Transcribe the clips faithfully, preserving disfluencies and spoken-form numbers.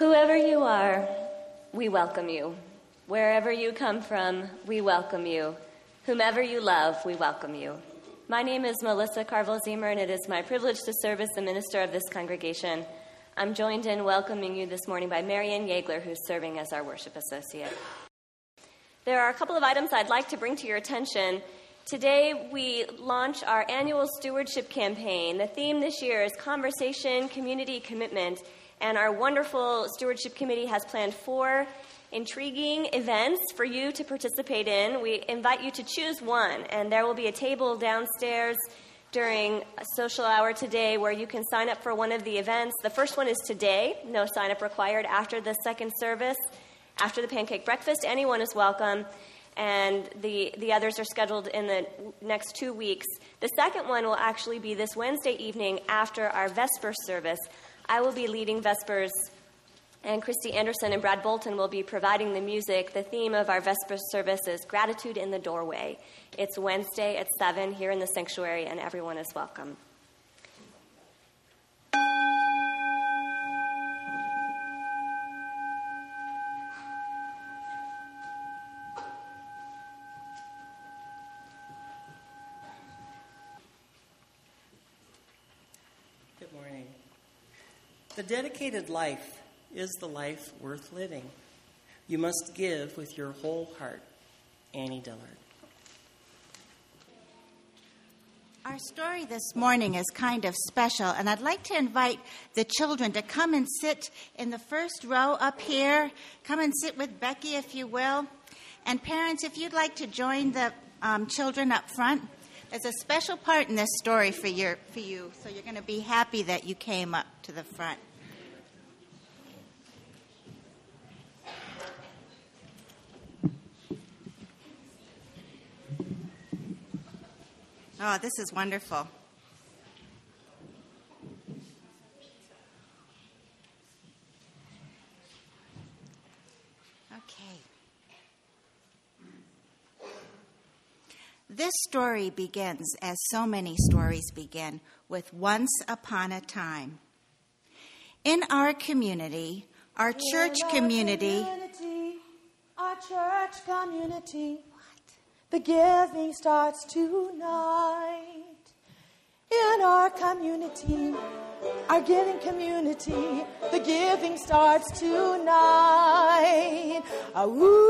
Whoever you are, we welcome you. Wherever you come from, we welcome you. Whomever you love, we welcome you. My name is Melissa Carville-Ziemer, and it is my privilege to serve as the minister of this congregation. I'm joined in welcoming you this morning by Marianne Yeagler, who's serving as our worship associate. There are a couple of items I'd like to bring to your attention. Today, we launch our annual stewardship campaign. The theme this year is Conversation, Community, Commitment, and our wonderful stewardship committee has planned four intriguing events for you to participate in. We invite you to choose one, and there will be a table downstairs during a social hour today where you can sign up for one of the events. The first one is today, no sign-up required. After the second service, after the pancake breakfast, anyone is welcome, and the, the others are scheduled in the next two weeks. The second one will actually be this Wednesday evening after our Vesper service. I will be leading Vespers, and Christy Anderson and Brad Bolton will be providing the music. The theme of our Vesper service is Gratitude in the Doorway. It's Wednesday at seven here in the sanctuary, and everyone is welcome. Good morning. The dedicated life is the life worth living. You must give with your whole heart. Annie Dillard. Our story this morning is kind of special, and I'd like to invite the children to come and sit in the first row up here. Come and sit with Becky, if you will. And parents, if you'd like to join the um, children up front, there's a special part in this story for, your, for you, so you're going to be happy that you came up to the front. Oh, this is wonderful. Okay. This story begins, as so many stories begin, with once upon a time. In our community, our In church our community, community, our church community, the giving starts tonight. In our community, our giving community, the giving starts tonight. Ah,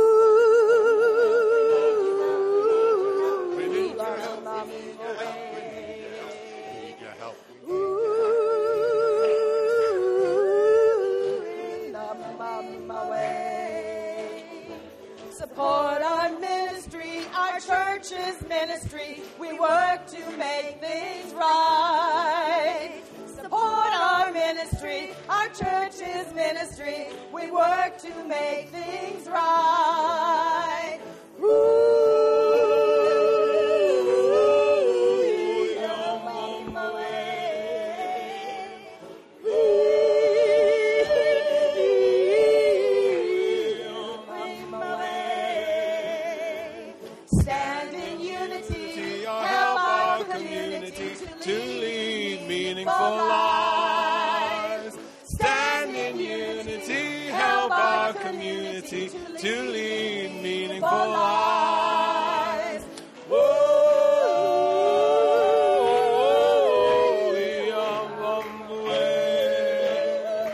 ooh, we need your help. We need your help. We need your help. Ooh, in my way. Support our ministry, our church's ministry. We work to make things right. Support our ministry, our church's ministry. We work to make things right. Ooh, you're on my way. Ooh, you're on my way. Stand in unity, help our community to lead meaningful lives. Stand in unity, help our community to lead meaningful lives. Whoa, we are on the way.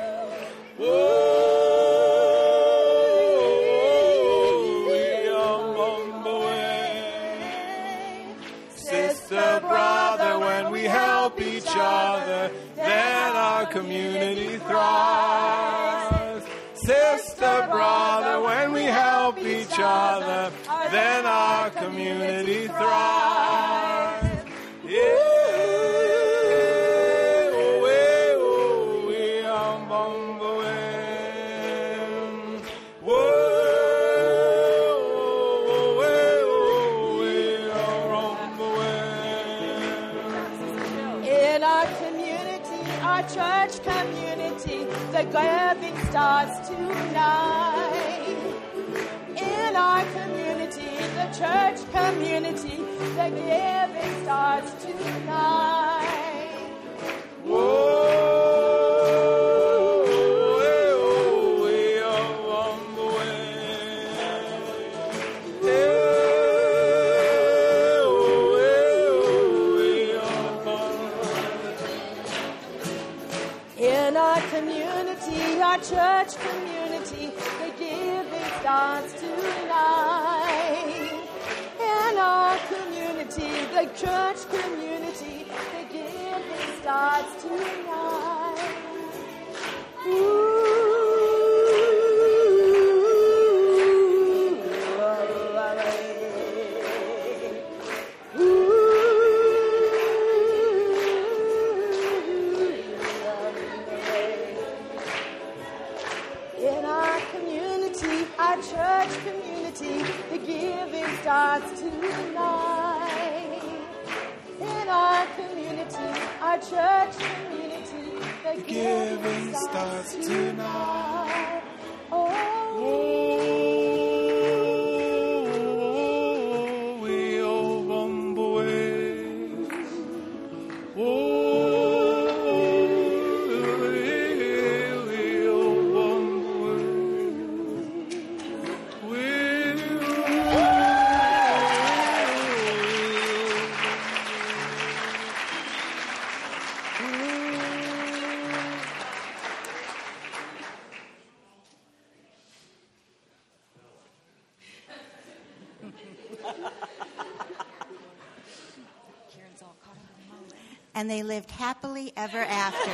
Whoa, we are on the way. Sister, brother, when we help each other, then our community thrives. Sister, brother, when we help each other, then our community thrives. Yeah, oh, eh, oh, we are on the way. Whoa, oh, eh, oh, we are on the way. In our community, our church community, the giving starts tonight. In our community, the church community, the giving starts tonight. Whoa, our church community, the giving starts tonight. In our community, the church community, the giving starts tonight. Ooh. Our church community, the giving starts tonight. In our community, our church community, the, the giving, giving starts, starts tonight. Oh, oh, we all on the way. Oh. And they lived happily ever after.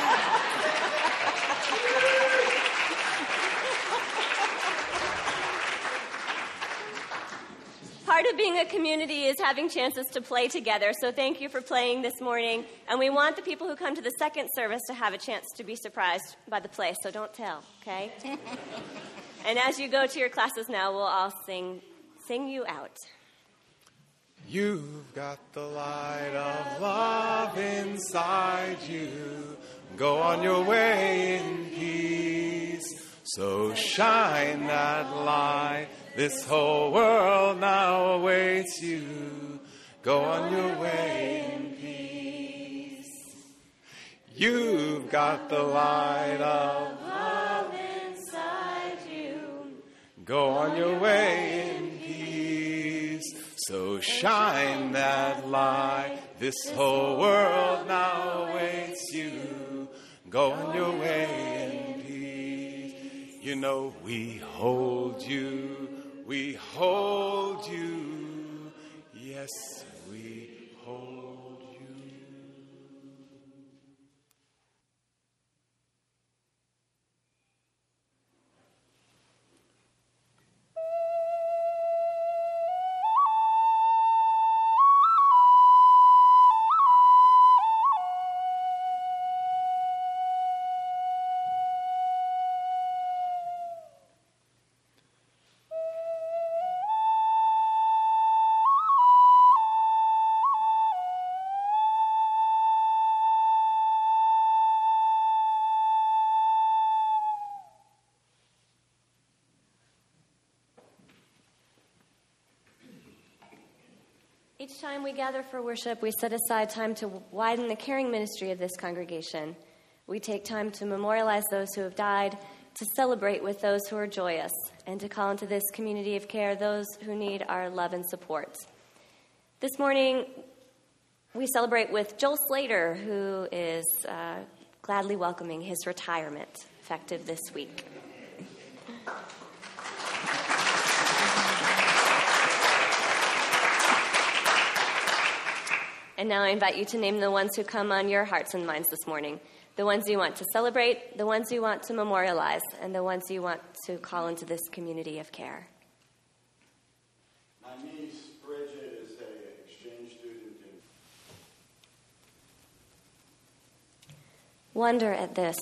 Part of being a community is having chances to play together, so thank you for playing this morning. And we want the people who come to the second service to have a chance to be surprised by the play, so don't tell, okay? And as you go to your classes now, we'll all sing, sing you out. You've got the light of love inside you. Go on your way in peace. So shine that light. This whole world now awaits you. Go on your way in peace. You've got the light of love inside you. Go on your way in peace. So shine that light. This whole world now awaits you. Go on your way in peace. You know we hold you. We hold you. Yes, we hold you. Each time we gather for worship, we set aside time to widen the caring ministry of this congregation. We take time to memorialize those who have died, to celebrate with those who are joyous, and to call into this community of care those who need our love and support. This morning, we celebrate with Joel Slater, who is uh, gladly welcoming his retirement, effective this week. And now I invite you to name the ones who come on your hearts and minds this morning. The ones you want to celebrate, the ones you want to memorialize, and the ones you want to call into this community of care. My niece, Bridget, is an exchange student in... Wonder at this.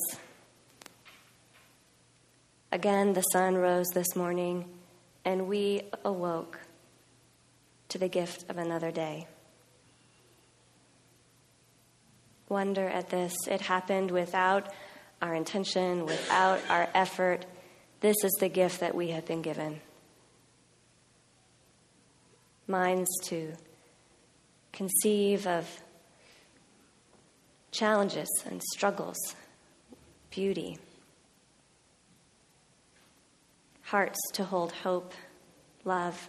Again, the sun rose this morning, and we awoke to the gift of another day. Wonder at this. It happened without our intention, without our effort. This is the gift that we have been given. Minds to conceive of challenges and struggles, beauty. Hearts to hold hope, love.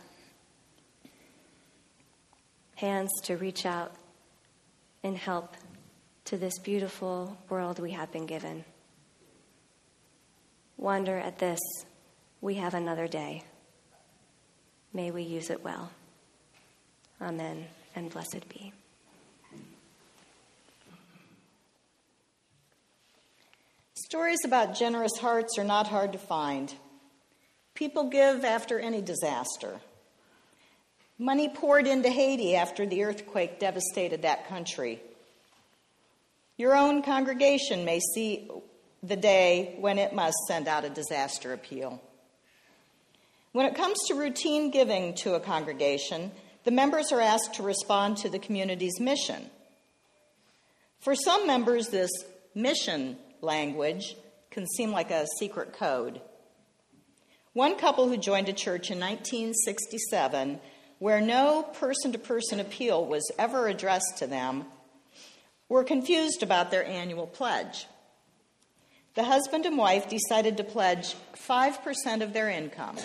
Hands to reach out and help to this beautiful world we have been given. wonder at this, we have another day. May we use it well. Amen, and blessed be. Stories about generous hearts are not hard to find. People give after any disaster. Money poured into Haiti after the earthquake devastated that country. Your own congregation may see the day when it must send out a disaster appeal. When it comes to routine giving to a congregation, the members are asked to respond to the community's mission. For some members, this mission language can seem like a secret code. One couple who joined a church in nineteen sixty-seven, where no person-to-person appeal was ever addressed to them, were confused about their annual pledge. The husband and wife decided to pledge five percent of their income,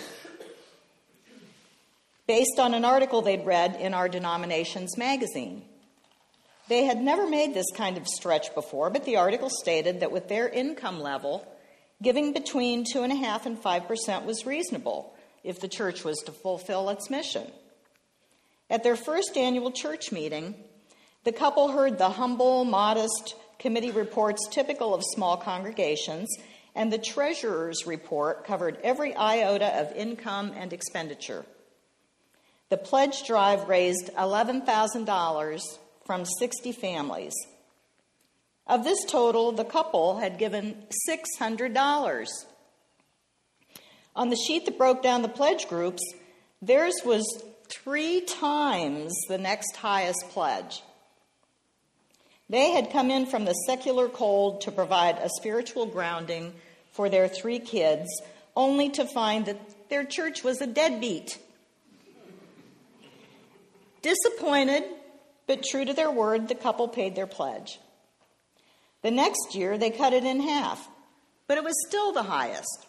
based on an article they'd read in our denomination's magazine. They had never made this kind of stretch before, but the article stated that with their income level, giving between two point five and five percent was reasonable if the church was to fulfill its mission. At their first annual church meeting, the couple heard the humble, modest committee reports typical of small congregations, and the treasurer's report covered every iota of income and expenditure. The pledge drive raised eleven thousand dollars from sixty families. Of this total, the couple had given six hundred dollars. On the sheet that broke down the pledge groups, theirs was three times the next highest pledge. They had come in from the secular cold to provide a spiritual grounding for their three kids, only to find that their church was a deadbeat. Disappointed, but true to their word, the couple paid their pledge. The next year, they cut it in half, but it was still the highest.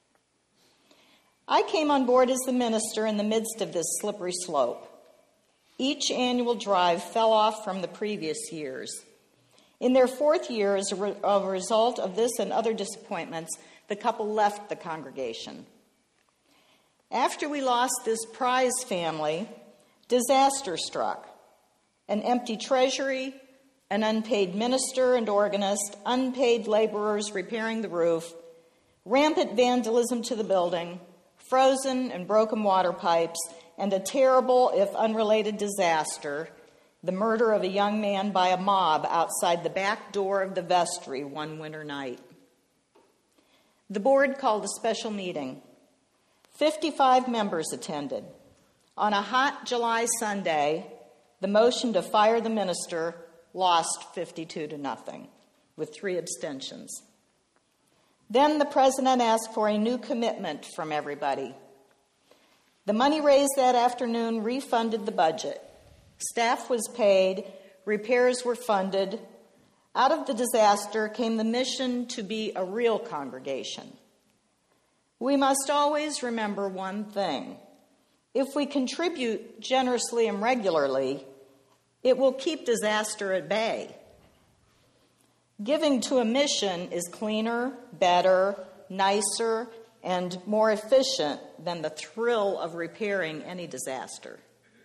I came on board as the minister in the midst of this slippery slope. Each annual drive fell off from the previous years. In their fourth year, as a, re- a result of this and other disappointments, the couple left the congregation. After we lost this prize family, disaster struck. An empty treasury, an unpaid minister and organist, unpaid laborers repairing the roof, rampant vandalism to the building, frozen and broken water pipes, and a terrible, if unrelated, disaster, the murder of a young man by a mob outside the back door of the vestry one winter night. The board called a special meeting. fifty-five members attended. On a hot July Sunday, the motion to fire the minister lost fifty-two to nothing, with three abstentions. Then the president asked for a new commitment from everybody. The money raised that afternoon refunded the budget. Staff was paid, repairs were funded. Out of the disaster came the mission to be a real congregation. We must always remember one thing. If we contribute generously and regularly, it will keep disaster at bay. Giving to a mission is cleaner, better, nicer, and more efficient than the thrill of repairing any disaster.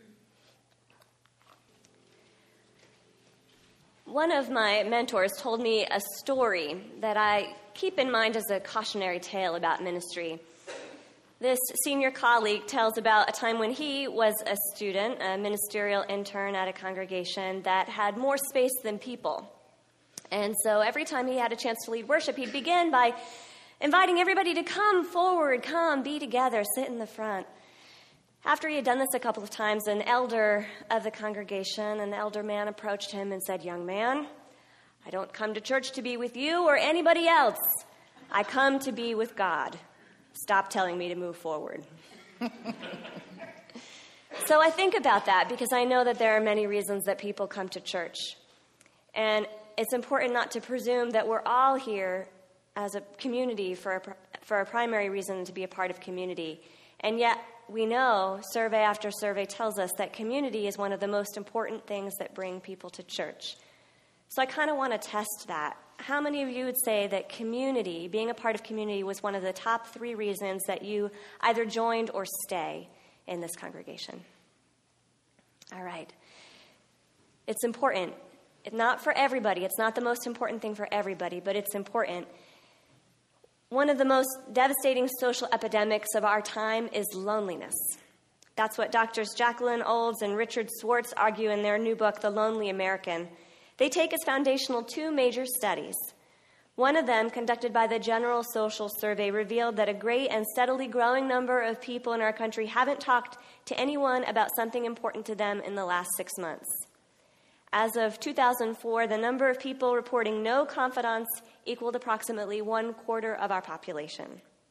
One of my mentors told me a story that I keep in mind as a cautionary tale about ministry. This senior colleague tells about a time when he was a student, a ministerial intern at a congregation that had more space than people. And so every time he had a chance to lead worship, he'd begin by inviting everybody to come forward, come, be together, sit in the front. After he had done this a couple of times, an elder of the congregation, an elder man, approached him and said, "Young man, I don't come to church to be with you or anybody else. I come to be with God. Stop telling me to move forward." So I think about that because I know that there are many reasons that people come to church. And it's important not to presume that we're all here as a community for a, for a primary reason to be a part of community. And yet we know, survey after survey tells us that community is one of the most important things that bring people to church. So I kind of want to test that how many of you would say that community, being a part of community, was one of the top three reasons that you either joined or stay in this congregation? All right. It's important. It's not for everybody. It's not the most important thing for everybody, but it's important. One of the most devastating social epidemics of our time is loneliness. That's what Doctors Jacqueline Olds and Richard Swartz argue in their new book, The Lonely American. They take as foundational two major studies. One of them, conducted by the General Social Survey, revealed that a great and steadily growing number of people in our country haven't talked to anyone about something important to them in the last six months. As of two thousand four, the number of people reporting no confidants equaled approximately one quarter of our population.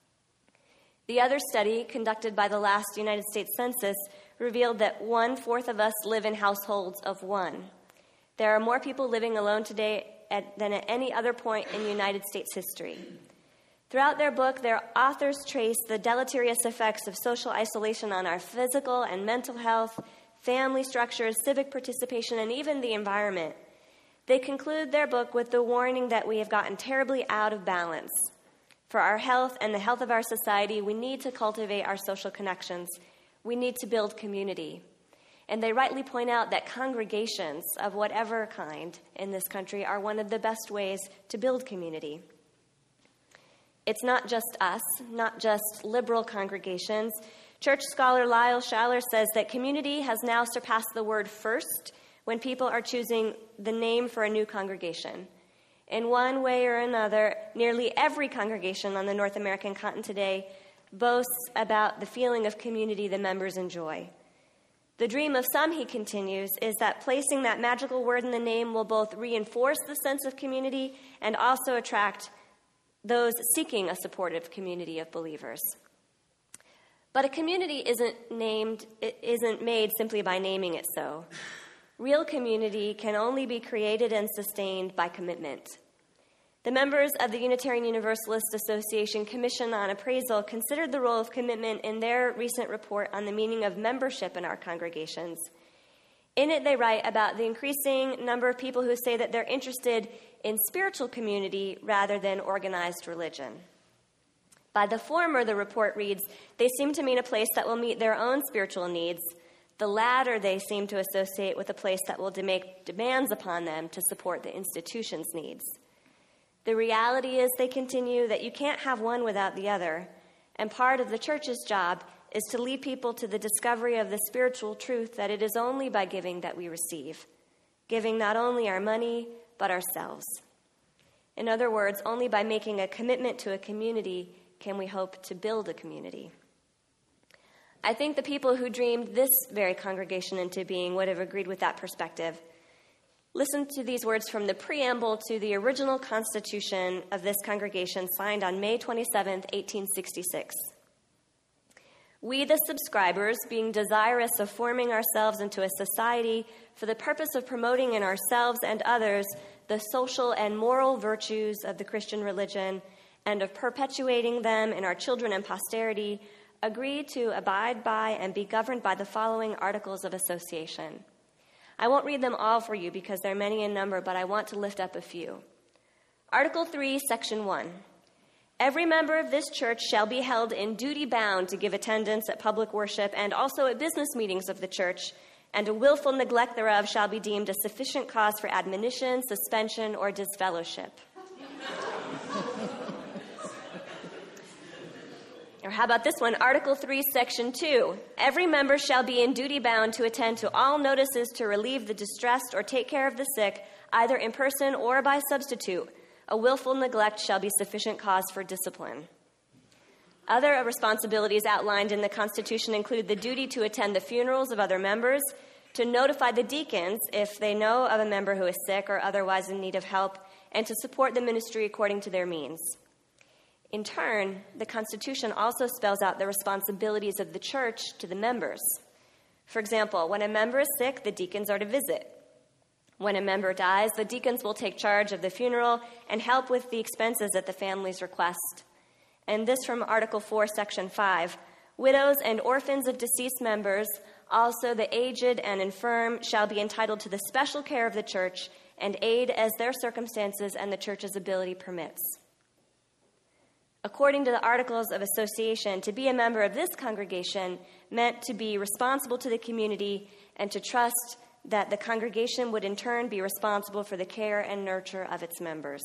The other study, conducted by the last United States Census, revealed that one-fourth of us live in households of one. There are more people living alone today at, than at any other point in United States history. Throughout their book, their authors trace the deleterious effects of social isolation on our physical and mental health, family structures, civic participation, and even the environment. They conclude their book with the warning that we have gotten terribly out of balance. For our health and the health of our society, we need to cultivate our social connections. We need to build community. And they rightly point out that congregations of whatever kind in this country are one of the best ways to build community. It's not just us, not just liberal congregations. Church scholar Lyle Schaller says that community has now surpassed the word first when people are choosing the name for a new congregation. In one way or another, nearly every congregation on the North American continent today boasts about the feeling of community the members enjoy. The dream of some, he continues, is that placing that magical word in the name will both reinforce the sense of community and also attract those seeking a supportive community of believers. But a community isn't named, it isn't made simply by naming it so. Real community can only be created and sustained by commitment. The members of the Unitarian Universalist Association Commission on Appraisal considered the role of commitment in their recent report on the meaning of membership in our congregations. In it, they write about the increasing number of people who say that they're interested in spiritual community rather than organized religion. By the former, the report reads, they seem to mean a place that will meet their own spiritual needs. The latter, they seem to associate with a place that will de- make demands upon them to support the institution's needs. The reality is, they continue, that you can't have one without the other, and part of the church's job is to lead people to the discovery of the spiritual truth that it is only by giving that we receive, giving not only our money, but ourselves. In other words, only by making a commitment to a community can we hope to build a community. I think the people who dreamed this very congregation into being would have agreed with that perspective. Listen to these words from the preamble to the original constitution of this congregation, signed on May twenty-seventh, eighteen sixty-six. We, the subscribers, being desirous of forming ourselves into a society for the purpose of promoting in ourselves and others the social and moral virtues of the Christian religion and of perpetuating them in our children and posterity, agree to abide by and be governed by the following articles of association. I won't read them all for you because they're many in number, but I want to lift up a few. Article three, Section one. Every member of this church shall be held in duty bound to give attendance at public worship and also at business meetings of the church, and a willful neglect thereof shall be deemed a sufficient cause for admonition, suspension, or disfellowship. Or how about this one? Article three, Section two. Every member shall be in duty bound to attend to all notices to relieve the distressed or take care of the sick, either in person or by substitute. A willful neglect shall be sufficient cause for discipline. Other responsibilities outlined in the Constitution include the duty to attend the funerals of other members, to notify the deacons if they know of a member who is sick or otherwise in need of help, and to support the ministry according to their means. In turn, the Constitution also spells out the responsibilities of the church to the members. For example, when a member is sick, the deacons are to visit. When a member dies, the deacons will take charge of the funeral and help with the expenses at the family's request. And this from Article four, Section five. Widows and orphans of deceased members, also the aged and infirm, shall be entitled to the special care of the church and aid as their circumstances and the church's ability permits. According to the Articles of Association, to be a member of this congregation meant to be responsible to the community and to trust that the congregation would in turn be responsible for the care and nurture of its members.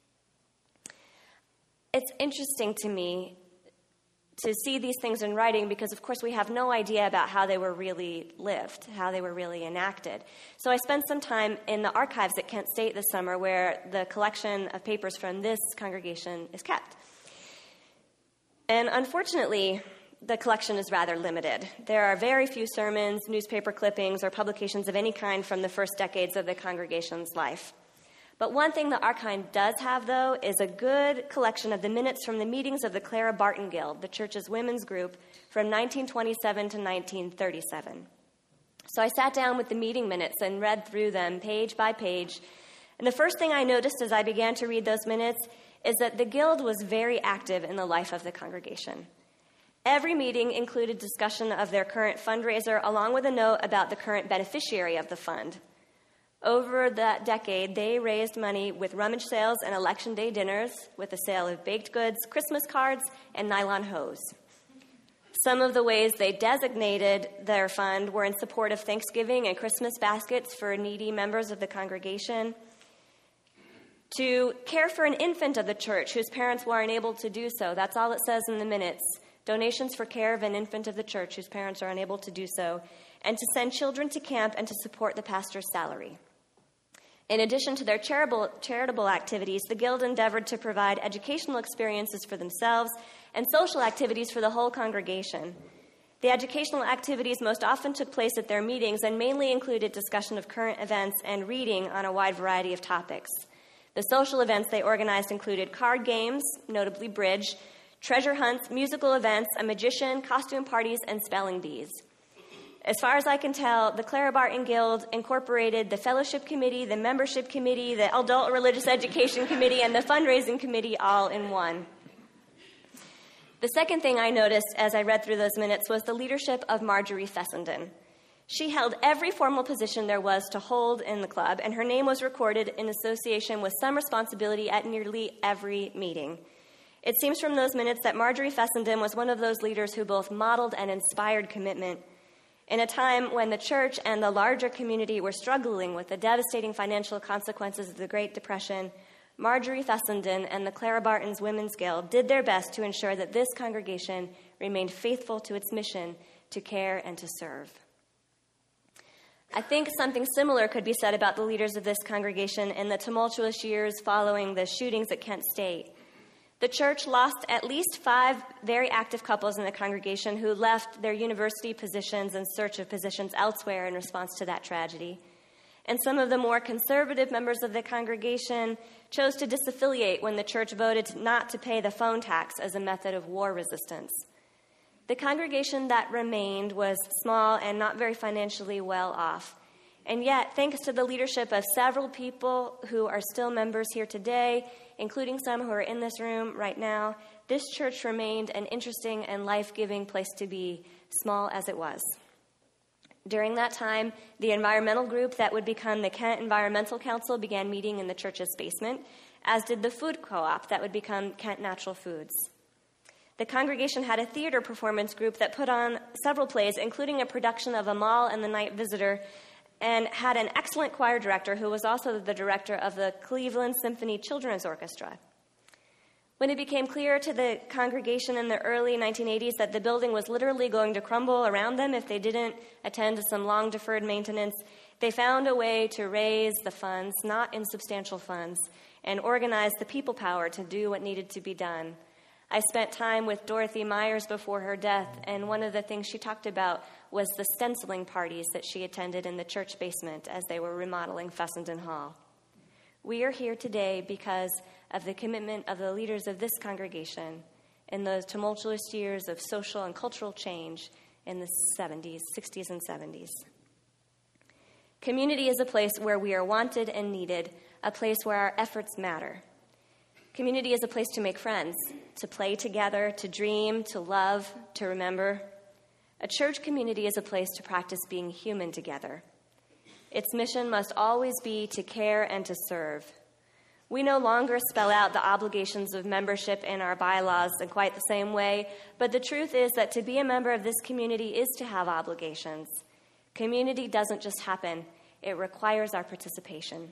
It's interesting to me to see these things in writing because, of course, we have no idea about how they were really lived, how they were really enacted. So I spent some time in the archives at Kent State this summer where the collection of papers from this congregation is kept. And unfortunately, the collection is rather limited. There are very few sermons, newspaper clippings, or publications of any kind from the first decades of the congregation's life. But one thing the archive does have, though, is a good collection of the minutes from the meetings of the Clara Barton Guild, the church's women's group, from nineteen twenty-seven to nineteen thirty-seven. So I sat down with the meeting minutes and read through them page by page. And the first thing I noticed as I began to read those minutes is that the Guild was very active in the life of the congregation. Every meeting included discussion of their current fundraiser, along with a note about the current beneficiary of the fund. Over that decade, they raised money with rummage sales and election day dinners, with the sale of baked goods, Christmas cards, and nylon hose. Some of the ways they designated their fund were in support of Thanksgiving and Christmas baskets for needy members of the congregation, to care for an infant of the church whose parents were unable to do so. That's all it says in the minutes. Donations for care of an infant of the church whose parents are unable to do so, and to send children to camp and to support the pastor's salary. In addition to their charitable, charitable activities, the Guild endeavored to provide educational experiences for themselves and social activities for the whole congregation. The educational activities most often took place at their meetings and mainly included discussion of current events and reading on a wide variety of topics. The social events they organized included card games, notably bridge, treasure hunts, musical events, a magician, costume parties, and spelling bees. As far as I can tell, the Clara Barton Guild incorporated the fellowship committee, the membership committee, the adult religious education committee, and the fundraising committee all in one. The second thing I noticed as I read through those minutes was the leadership of Marjorie Fessenden. She held every formal position there was to hold in the club, and her name was recorded in association with some responsibility at nearly every meeting. It seems from those minutes that Marjorie Fessenden was one of those leaders who both modeled and inspired commitment. In a time when the church and the larger community were struggling with the devastating financial consequences of the Great Depression, Marjorie Fessenden and the Clara Barton's Women's Guild did their best to ensure that this congregation remained faithful to its mission to care and to serve. I think something similar could be said about the leaders of this congregation in the tumultuous years following the shootings at Kent State. The church lost at least five very active couples in the congregation who left their university positions in search of positions elsewhere in response to that tragedy. And some of the more conservative members of the congregation chose to disaffiliate when the church voted not to pay the phone tax as a method of war resistance. The congregation that remained was small and not very financially well off. And yet, thanks to the leadership of several people who are still members here today, including some who are in this room right now, this church remained an interesting and life-giving place to be, small as it was. During that time, the environmental group that would become the Kent Environmental Council began meeting in the church's basement, as did the food co-op that would become Kent Natural Foods. The congregation had a theater performance group that put on several plays, including a production of Amal and the Night Visitor, and had an excellent choir director who was also the director of the Cleveland Symphony Children's Orchestra. When it became clear to the congregation in the early nineteen eighties that the building was literally going to crumble around them if they didn't attend to some long-deferred maintenance, they found a way to raise the funds, not insubstantial funds, and organize the people power to do what needed to be done. I spent time with Dorothy Myers before her death, and one of the things she talked about was the stenciling parties that she attended in the church basement as they were remodeling Fessenden Hall. We are here today because of the commitment of the leaders of this congregation in those tumultuous years of social and cultural change in the seventies, sixties, and seventies. Community is a place where we are wanted and needed, a place where our efforts matter. Community is a place to make friends, to play together, to dream, to love, to remember. A church community is a place to practice being human together. Its mission must always be to care and to serve. We no longer spell out the obligations of membership in our bylaws in quite the same way, but the truth is that to be a member of this community is to have obligations. Community doesn't just happen, it requires our participation.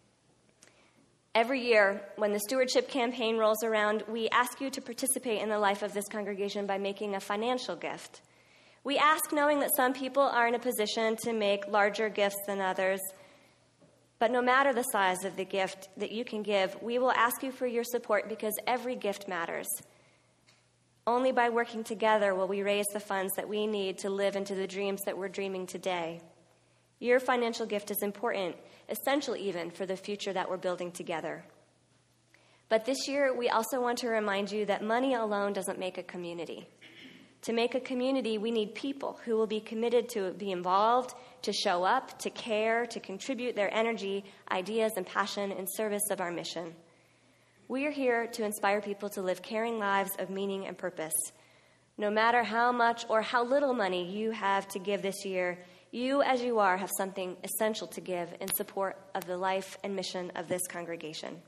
Every year, when the stewardship campaign rolls around, we ask you to participate in the life of this congregation by making a financial gift. We ask knowing that some people are in a position to make larger gifts than others. But no matter the size of the gift that you can give, we will ask you for your support because every gift matters. Only by working together will we raise the funds that we need to live into the dreams that we're dreaming today. Your financial gift is important, essential even, for the future that we're building together. But this year, we also want to remind you that money alone doesn't make a community. To make a community, we need people who will be committed to be involved, to show up, to care, to contribute their energy, ideas, and passion in service of our mission. We are here to inspire people to live caring lives of meaning and purpose. No matter how much or how little money you have to give this year, you, as you are, have something essential to give in support of the life and mission of this congregation.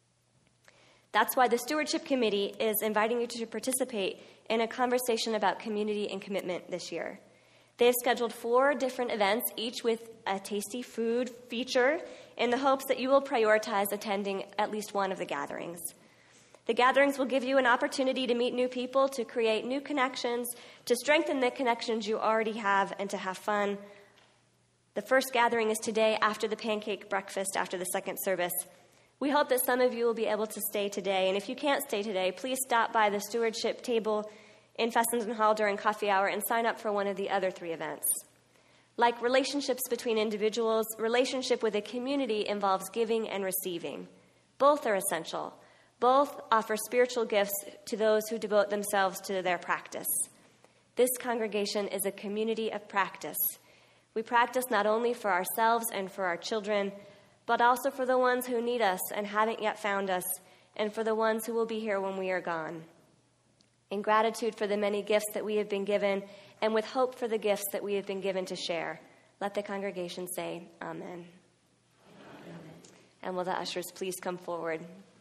That's why the Stewardship Committee is inviting you to participate in a conversation about community and commitment this year. They have scheduled four different events, each with a tasty food feature, in the hopes that you will prioritize attending at least one of the gatherings. The gatherings will give you an opportunity to meet new people, to create new connections, to strengthen the connections you already have, and to have fun. The first gathering is today after the pancake breakfast, after the second service. We hope that some of you will be able to stay today, and if you can't stay today, please stop by the stewardship table in Fessenden Hall during coffee hour and sign up for one of the other three events. Like relationships between individuals, relationship with a community involves giving and receiving. Both are essential. Both offer spiritual gifts to those who devote themselves to their practice. This congregation is a community of practice. We practice not only for ourselves and for our children, but also for the ones who need us and haven't yet found us, and for the ones who will be here when we are gone. In gratitude for the many gifts that we have been given, and with hope for the gifts that we have been given to share, let the congregation say, Amen. Amen. And will the ushers please come forward?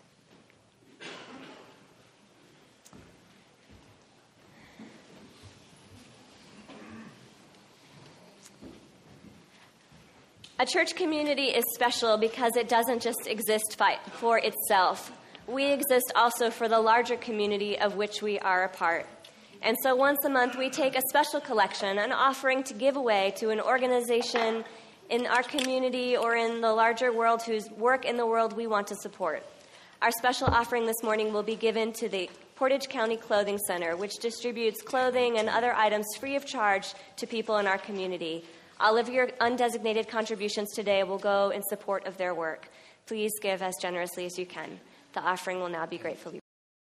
A church community is special because it doesn't just exist for itself. We exist also for the larger community of which we are a part. And so once a month, we take a special collection, an offering to give away to an organization in our community or in the larger world whose work in the world we want to support. Our special offering this morning will be given to the Portage County Clothing Center, which distributes clothing and other items free of charge to people in our community. All of your undesignated contributions today will go in support of their work. Please give as generously as you can. The offering will now be gratefully.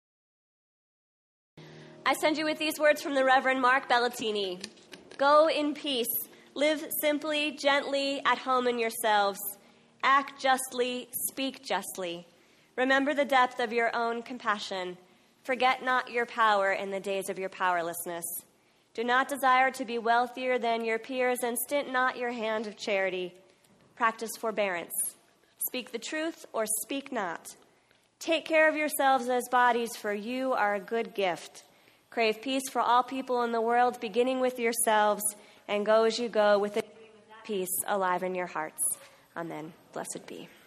I send you with these words from the Reverend Mark Bellatini. Go in peace. Live simply, gently, at home in yourselves. Act justly, speak justly. Remember the depth of your own compassion. Forget not your power in the days of your powerlessness. Do not desire to be wealthier than your peers, and stint not your hand of charity. Practice forbearance. Speak the truth or speak not. Take care of yourselves as bodies, for you are a good gift. Crave peace for all people in the world, beginning with yourselves, and go as you go with the peace alive in your hearts. Amen. Blessed be.